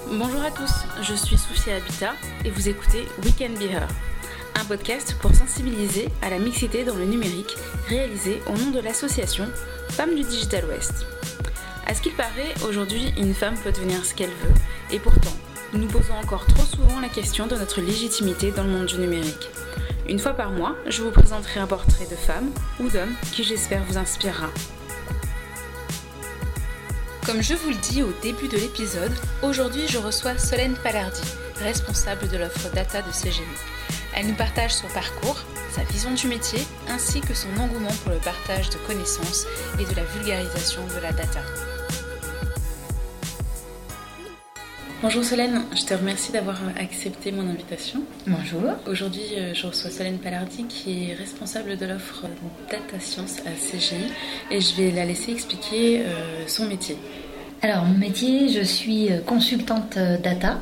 Bonjour à tous, je suis Sophia Habitat et vous écoutez We Can Be Her, un podcast pour sensibiliser à la mixité dans le numérique réalisé au nom de l'association Femmes du Digital West. À ce qu'il paraît, aujourd'hui, une femme peut devenir ce qu'elle veut et pourtant, nous nous posons encore trop souvent la question de notre légitimité dans le monde du numérique. Une fois par mois, je vous présenterai un portrait de femme ou d'homme qui j'espère vous inspirera. Comme je vous le dis au début de l'épisode, aujourd'hui je reçois Solène Palardi, responsable de l'offre data de CGI. Elle nous partage son parcours, sa vision du métier, ainsi que son engouement pour le partage de connaissances et de la vulgarisation de la data. Bonjour Solène, je te remercie d'avoir accepté mon invitation. Bonjour. Aujourd'hui, je reçois Solène Palardi qui est responsable de l'offre Data Science à CGI et je vais la laisser expliquer son métier. Alors mon métier, je suis consultante data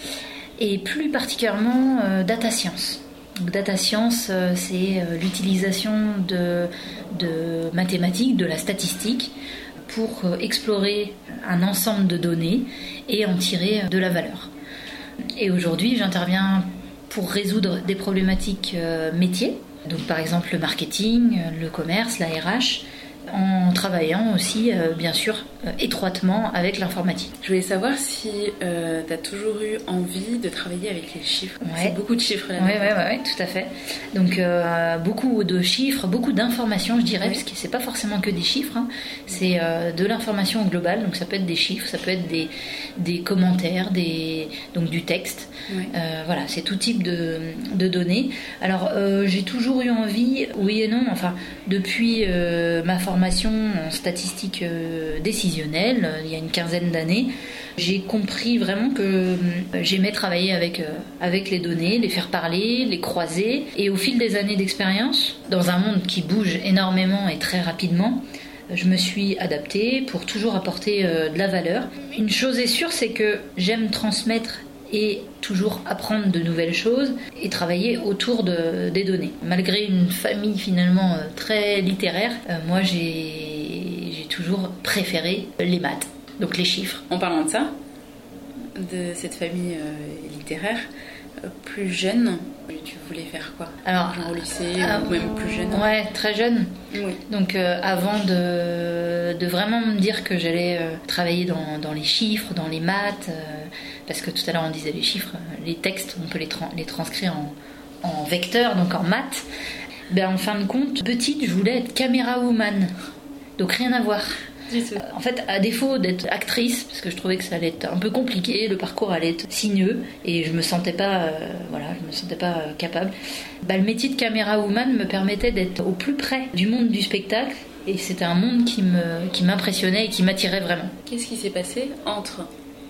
et plus particulièrement data science. Donc, data science, c'est l'utilisation de mathématiques, de la statistique pour explorer un ensemble de données et en tirer de la valeur. Et aujourd'hui, j'interviens pour résoudre des problématiques métiers, donc par exemple le marketing, le commerce, la RH, en travaillant aussi, bien sûr, étroitement avec l'informatique. Je voulais savoir si tu as toujours eu envie de travailler avec les chiffres. Ouais. C'est beaucoup de chiffres là. Oui, tout à fait. Donc, beaucoup de chiffres, beaucoup d'informations, je dirais, parce que c'est pas forcément que des chiffres, hein. C'est de l'information globale, donc ça peut être des chiffres, ça peut être des commentaires, donc du texte. Ouais. Voilà, c'est tout type de données. Alors, j'ai toujours eu envie, oui et non, enfin, depuis ma formation en statistique décisionnelle, il y a une quinzaine d'années, j'ai compris vraiment que j'aimais travailler avec les données, les faire parler, les croiser. Et au fil des années d'expérience, dans un monde qui bouge énormément et très rapidement, je me suis adaptée pour toujours apporter de la valeur. Une chose est sûre, c'est que j'aime transmettre et toujours apprendre de nouvelles choses et travailler autour des données. Malgré une famille finalement très littéraire, moi j'ai toujours préféré les maths, donc les chiffres. En parlant de ça, de cette famille littéraire, plus jeune, tu voulais faire quoi? Alors, genre au lycée ou même plus jeune? Ouais, très jeune. Oui. Donc avant de vraiment me dire que j'allais travailler dans les chiffres, dans les maths, parce que tout à l'heure on disait les chiffres, les textes, on peut les transcrire en vecteurs, donc en maths. Ben, en fin de compte, petite, je voulais être caméra woman. Donc rien à voir. En fait, à défaut d'être actrice, parce que je trouvais que ça allait être un peu compliqué, le parcours allait être sinueux et je me sentais pas, capable. Le métier de caméra woman me permettait d'être au plus près du monde du spectacle et c'était un monde qui m'impressionnait et qui m'attirait vraiment. Qu'est-ce qui s'est passé entre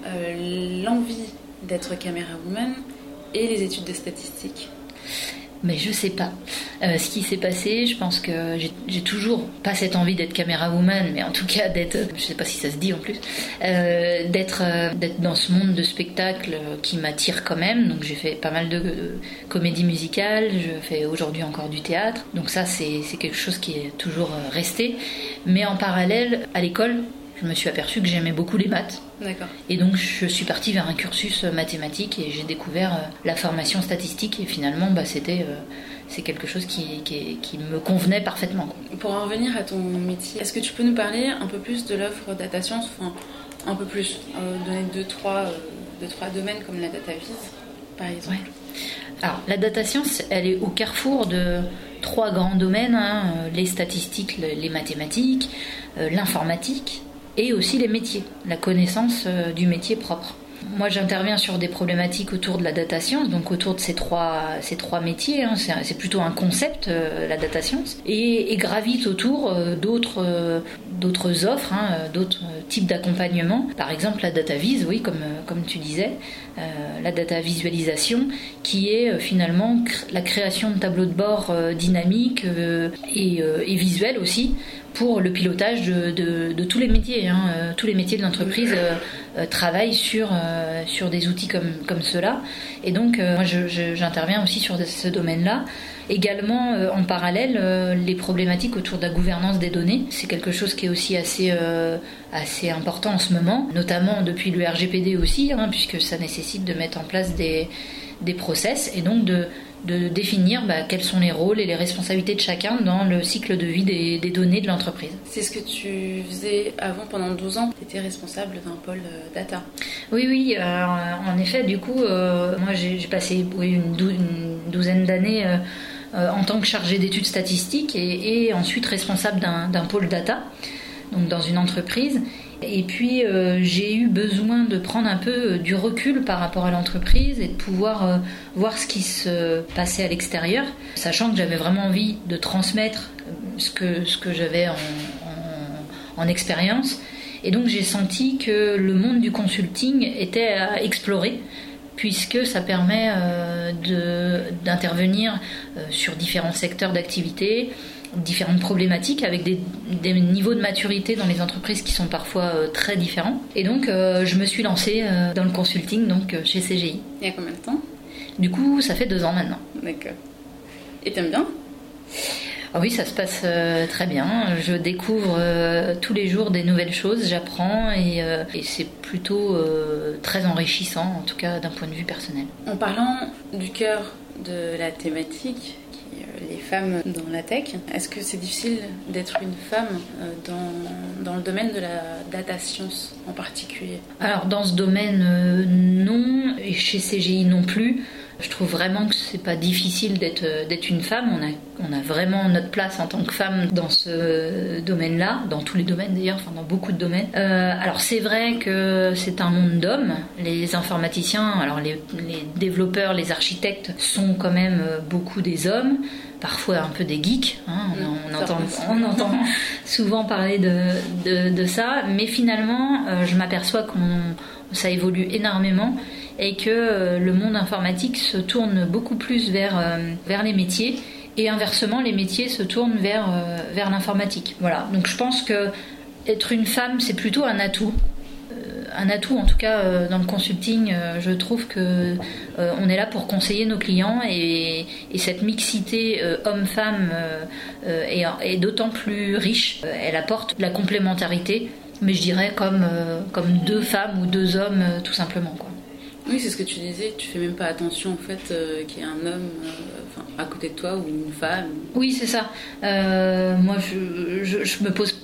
l'envie d'être caméra woman et les études de statistique? Mais je sais pas. Ce qui s'est passé, je pense que j'ai toujours pas cette envie d'être caméra woman, mais en tout cas d'être, je sais pas si ça se dit en plus, d'être dans ce monde de spectacle qui m'attire quand même. Donc j'ai fait pas mal de comédie musicale, je fais aujourd'hui encore du théâtre. Donc ça c'est quelque chose qui est toujours resté. Mais en parallèle, à l'école, je me suis aperçue que j'aimais beaucoup les maths. D'accord. Et donc je suis partie vers un cursus mathématique et j'ai découvert la formation statistique et finalement c'est quelque chose qui me convenait parfaitement. Pour en revenir à ton métier, est-ce que tu peux nous parler un peu plus de l'offre Data Science, enfin un peu plus, donner deux, trois domaines comme la data vise par exemple? Ouais. Alors la data science, elle est au carrefour de 3 grands domaines, hein, les statistiques, les mathématiques, l'informatique et aussi les métiers, la connaissance du métier propre. Moi, j'interviens sur des problématiques autour de la data science, donc autour de ces trois métiers. Hein. C'est plutôt un concept, la data science, et gravite autour d'autres offres, hein, d'autres types d'accompagnement. Par exemple, la data vise, oui, comme tu disais, la data visualisation, qui est finalement la création de tableaux de bord dynamiques et visuels aussi, pour le pilotage de tous les métiers. Tous les métiers de l'entreprise travaillent sur des outils comme ceux-là. Et donc, moi, j'interviens aussi sur ce domaine-là. Également, en parallèle, les problématiques autour de la gouvernance des données. C'est quelque chose qui est aussi assez important en ce moment, notamment depuis le RGPD aussi, puisque ça nécessite de mettre en place des process et donc de définir quels sont les rôles et les responsabilités de chacun dans le cycle de vie des données de l'entreprise. C'est ce que tu faisais avant pendant 12 ans. Tu étais responsable d'un pôle data. Oui, en effet, du coup, moi j'ai passé une douzaine d'années en tant que chargée d'études statistiques et ensuite responsable d'un pôle data, donc dans une entreprise. Et puis j'ai eu besoin de prendre un peu du recul par rapport à l'entreprise et de pouvoir voir ce qui se passait à l'extérieur, sachant que j'avais vraiment envie de transmettre ce que j'avais en expérience. Et donc j'ai senti que le monde du consulting était à explorer, puisque ça permet d'intervenir sur différents secteurs d'activité, différentes problématiques avec des niveaux de maturité dans les entreprises qui sont parfois très différents. Et donc je me suis lancée dans le consulting chez CGI. Il y a combien de temps ? Du coup, ça fait 2 ans maintenant. D'accord. Et t'aimes bien ? Ah oui, ça se passe très bien. Je découvre tous les jours des nouvelles choses, j'apprends et c'est plutôt très enrichissant, en tout cas d'un point de vue personnel. En parlant du cœur de la thématique, les femmes dans la tech, est-ce que c'est difficile d'être une femme dans le domaine de la data science en particulier ? Alors dans ce domaine, non, et chez CGI non plus. Je trouve vraiment que c'est pas difficile d'être une femme. On a vraiment notre place en tant que femme dans ce domaine-là, dans tous les domaines d'ailleurs, dans beaucoup de domaines. Alors c'est vrai que c'est un monde d'hommes. Les informaticiens, alors les développeurs, les architectes sont quand même beaucoup des hommes, parfois un peu des geeks. On entend souvent parler de ça, mais finalement, je m'aperçois que ça évolue énormément. Et que le monde informatique se tourne beaucoup plus vers les métiers et inversement les métiers se tournent vers l'informatique. Voilà. Donc je pense que être une femme c'est plutôt un atout. Un atout en tout cas dans le consulting, je trouve que on est là pour conseiller nos clients et cette mixité homme-femme est d'autant plus riche. Elle apporte de la complémentarité, mais je dirais comme 2 femmes ou 2 hommes tout simplement quoi. Oui, c'est ce que tu disais, tu fais même pas attention en fait qu'il y ait un homme à côté de toi ou une femme. Oui, c'est ça. Moi, je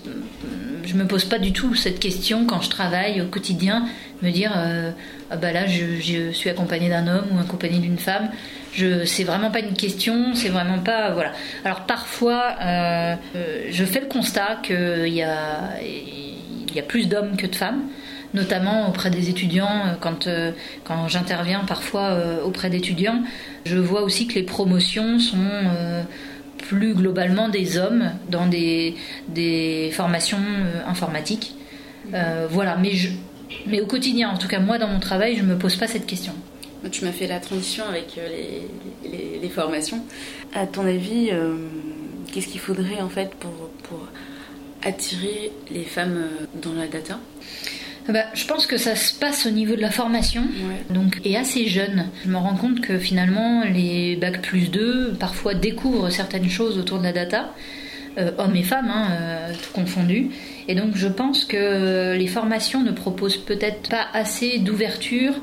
me pose pas du tout cette question quand je travaille au quotidien, me dire là je suis accompagnée d'un homme ou accompagnée d'une femme. C'est vraiment pas une question, c'est vraiment pas voilà. Alors parfois, je fais le constat qu'il y a plus d'hommes que de femmes, notamment auprès des étudiants. Quand j'interviens parfois auprès d'étudiants, je vois aussi que les promotions sont plus globalement des hommes dans des formations informatiques. Voilà, mais au quotidien, en tout cas moi dans mon travail, je me pose pas cette question. Tu m'as fait la transition avec les formations. À ton avis, qu'est-ce qu'il faudrait en fait pour attirer les femmes dans la data ? Je pense que ça se passe au niveau de la formation, ouais. Donc, et assez jeune. Je me rends compte que finalement les Bac+2 parfois découvrent certaines choses autour de la data, hommes et femmes, tout confondu. Et donc je pense que les formations ne proposent peut-être pas assez d'ouverture,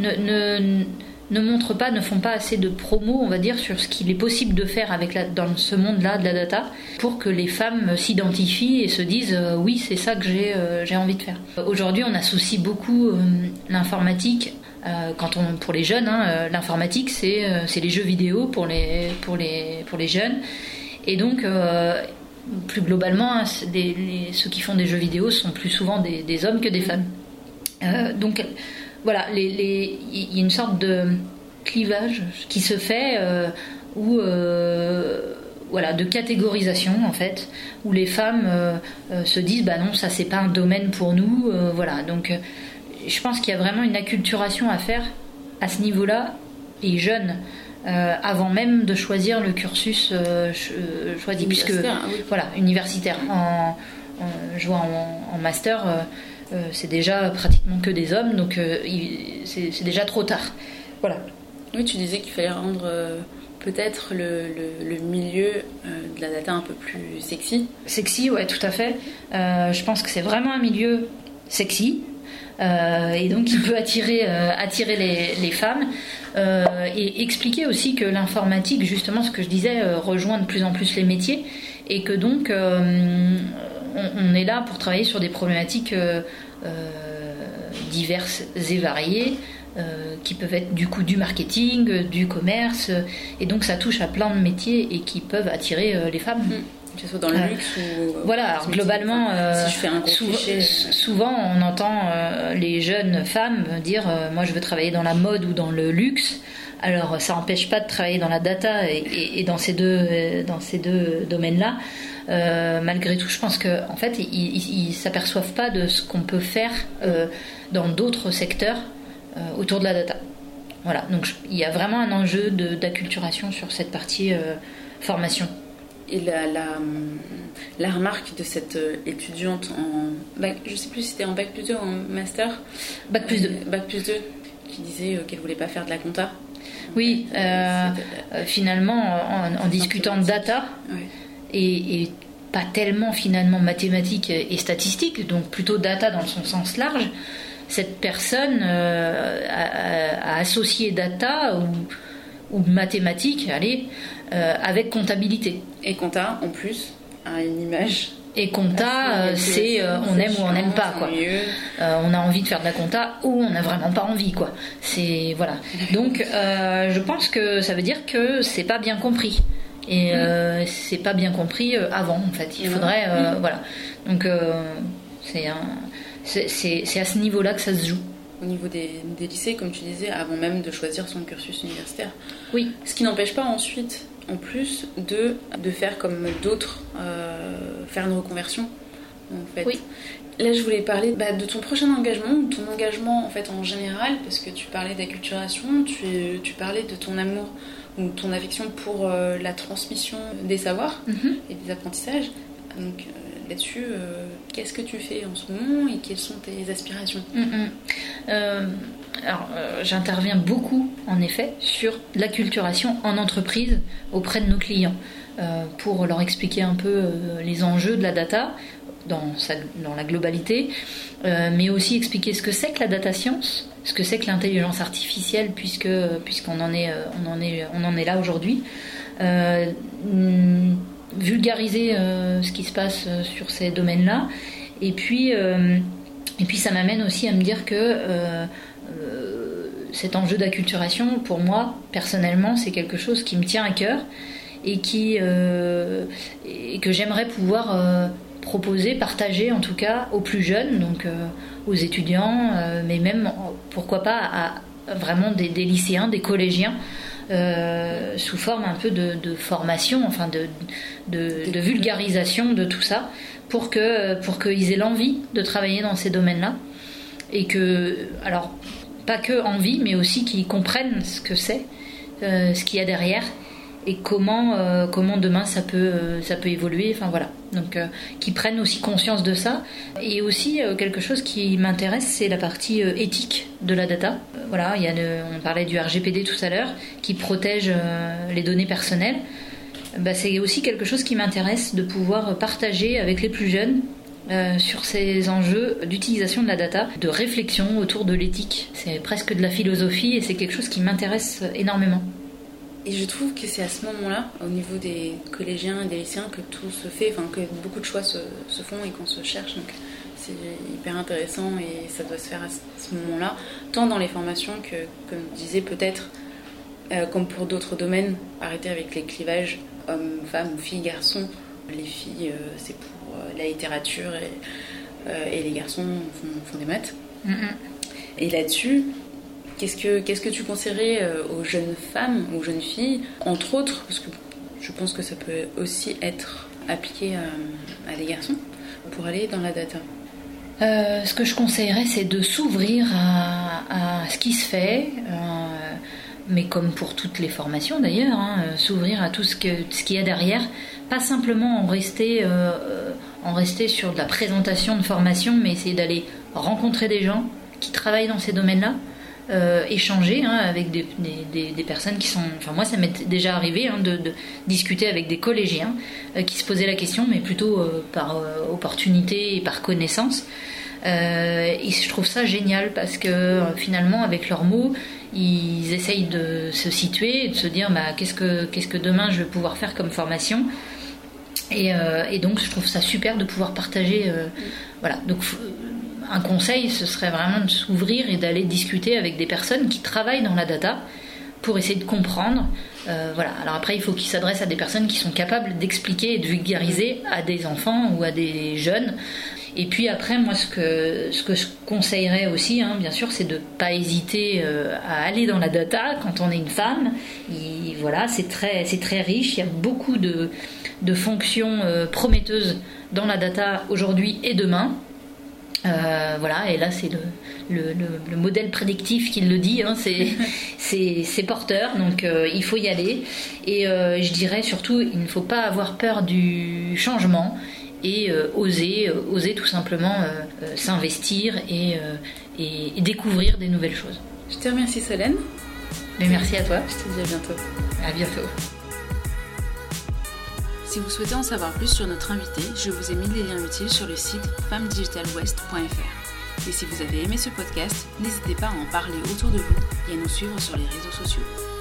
ne font pas assez de promo, on va dire, sur ce qu'il est possible de faire dans ce monde-là de la data, pour que les femmes s'identifient et se disent oui, c'est ça que j'ai envie de faire. Aujourd'hui, on associe beaucoup l'informatique. Pour les jeunes, l'informatique c'est les jeux vidéo pour les jeunes. Et donc plus globalement, ceux qui font des jeux vidéo sont plus souvent des hommes que des femmes. Donc voilà, il y a une sorte de clivage qui se fait de catégorisation en fait, où les femmes se disent non, ça c'est pas un domaine pour nous, voilà. Donc je pense qu'il y a vraiment une acculturation à faire à ce niveau-là, et jeune, avant même de choisir le cursus choisi, puisque voilà, universitaire. Je vois en master, c'est déjà pratiquement que des hommes, donc c'est déjà trop tard. Voilà. Oui, tu disais qu'il fallait rendre peut-être le milieu de la data un peu plus sexy. Sexy, ouais, tout à fait. Je pense que c'est vraiment un milieu sexy. Et donc il peut attirer les femmes et expliquer aussi que l'informatique, justement ce que je disais, rejoint de plus en plus les métiers et que donc on est là pour travailler sur des problématiques diverses et variées qui peuvent être du coup du marketing, du commerce, et donc ça touche à plein de métiers et qui peuvent attirer les femmes. Que ce soit dans le luxe ou... Voilà, alors globalement, si je fais un souvent on entend les jeunes femmes dire moi je veux travailler dans la mode ou dans le luxe. Alors ça n'empêche pas de travailler dans la data et dans ces deux domaines-là. Malgré tout, je pense qu'en fait, ils s'aperçoivent pas de ce qu'on peut faire dans d'autres secteurs autour de la data. Voilà, donc il y a vraiment un enjeu d'acculturation sur cette partie formation. Et la remarque de cette étudiante en bac, je sais plus si c'était en bac plus 2 ou en master, bac plus 2, qui disait qu'elle voulait pas faire de la compta. Oui, finalement en discutant de data et pas tellement finalement mathématiques et statistiques, donc plutôt data dans son sens large, cette personne a associé data ou mathématiques, avec comptabilité. Et compta, en plus, a une image. Et compta, c'est on aime ou on n'aime pas, quoi. On a envie de faire de la compta ou on n'a vraiment pas envie, quoi. C'est voilà. Donc, je pense que ça veut dire que c'est pas bien compris. Et c'est pas bien compris avant, en fait. Il faudrait, voilà. Donc, c'est à ce niveau-là que ça se joue. Au niveau des lycées, comme tu disais, avant même de choisir son cursus universitaire. Oui. Ce qui n'empêche pas ensuite, en plus, de faire comme d'autres, faire une reconversion, en fait. Oui. Là, je voulais parler de ton prochain engagement, ou ton engagement en fait en général, parce que tu parlais d'acculturation, tu parlais de ton amour ou ton affection pour la transmission des savoirs et des apprentissages. Donc là-dessus, qu'est-ce que tu fais en ce moment et quelles sont tes aspirations? Alors, j'interviens beaucoup, en effet, sur l'acculturation en entreprise auprès de nos clients pour leur expliquer un peu les enjeux de la data dans la globalité, mais aussi expliquer ce que c'est que la data science, ce que c'est que l'intelligence artificielle, puisqu'on en est là aujourd'hui. Vulgariser ce qui se passe sur ces domaines-là, et puis ça m'amène aussi à me dire que cet enjeu d'acculturation, pour moi personnellement, c'est quelque chose qui me tient à cœur et que j'aimerais pouvoir proposer, partager en tout cas aux plus jeunes, donc aux étudiants, mais même pourquoi pas à vraiment des lycéens, des collégiens, sous forme un peu de formation, enfin de vulgarisation de tout ça, pour qu'ils aient l'envie de travailler dans ces domaines-là, et que, alors pas que envie, mais aussi qu'ils comprennent ce que c'est, ce qu'il y a derrière, et comment demain ça peut évoluer, enfin voilà. Donc qu'ils prennent aussi conscience de ça. Et aussi quelque chose qui m'intéresse, c'est la partie éthique de la data. Voilà, on parlait du RGPD tout à l'heure, qui protège les données personnelles. C'est aussi quelque chose qui m'intéresse de pouvoir partager avec les plus jeunes sur ces enjeux d'utilisation de la data, de réflexion autour de l'éthique. C'est presque de la philosophie et c'est quelque chose qui m'intéresse énormément. Et je trouve que c'est à ce moment-là, au niveau des collégiens et des lycéens, que tout se fait, enfin que beaucoup de choix se font et qu'on se cherche. Donc c'est hyper intéressant et ça doit se faire à ce moment-là, tant dans les formations que, comme je disais, peut-être, comme pour d'autres domaines, arrêter avec les clivages hommes, femmes ou filles, garçons. Les filles, c'est pour la littérature et les garçons font des maths. Et là-dessus, qu'est-ce que tu conseillerais aux jeunes femmes, aux jeunes filles, entre autres, parce que je pense que ça peut aussi être appliqué à des garçons, pour aller dans la data? Ce que je conseillerais, c'est de s'ouvrir à ce qui se fait, mais comme pour toutes les formations d'ailleurs, s'ouvrir à tout ce qu'il y a derrière, pas simplement en rester sur de la présentation de formation, mais essayer d'aller rencontrer des gens qui travaillent dans ces domaines-là, échanger avec des personnes qui sont... Enfin, moi, ça m'est déjà arrivé de discuter avec des collégiens qui se posaient la question, mais plutôt par opportunité et par connaissance. Et je trouve ça génial parce que finalement, avec leurs mots, ils essayent de se situer et de se dire qu'est-ce que demain je vais pouvoir faire comme formation. Et donc, je trouve ça super de pouvoir partager. Voilà. Donc, un conseil, ce serait vraiment de s'ouvrir et d'aller discuter avec des personnes qui travaillent dans la data pour essayer de comprendre. Voilà. Alors après, il faut qu'ils s'adressent à des personnes qui sont capables d'expliquer et de vulgariser à des enfants ou à des jeunes. Et puis après, moi, ce que je conseillerais aussi, bien sûr, c'est de ne pas hésiter à aller dans la data quand on est une femme. Voilà, c'est très riche. Il y a beaucoup de fonctions prometteuses dans la data aujourd'hui et demain. Voilà, et là c'est le modèle prédictif qui le dit, c'est porteur, donc il faut y aller. Et je dirais surtout, il ne faut pas avoir peur du changement et oser tout simplement s'investir et découvrir des nouvelles choses. Je te remercie Solène. Mais merci à toi. Je te dis à bientôt. À bientôt. Si vous souhaitez en savoir plus sur notre invité, je vous ai mis les liens utiles sur le site femmedigitalwest.fr. Et si vous avez aimé ce podcast, n'hésitez pas à en parler autour de vous et à nous suivre sur les réseaux sociaux.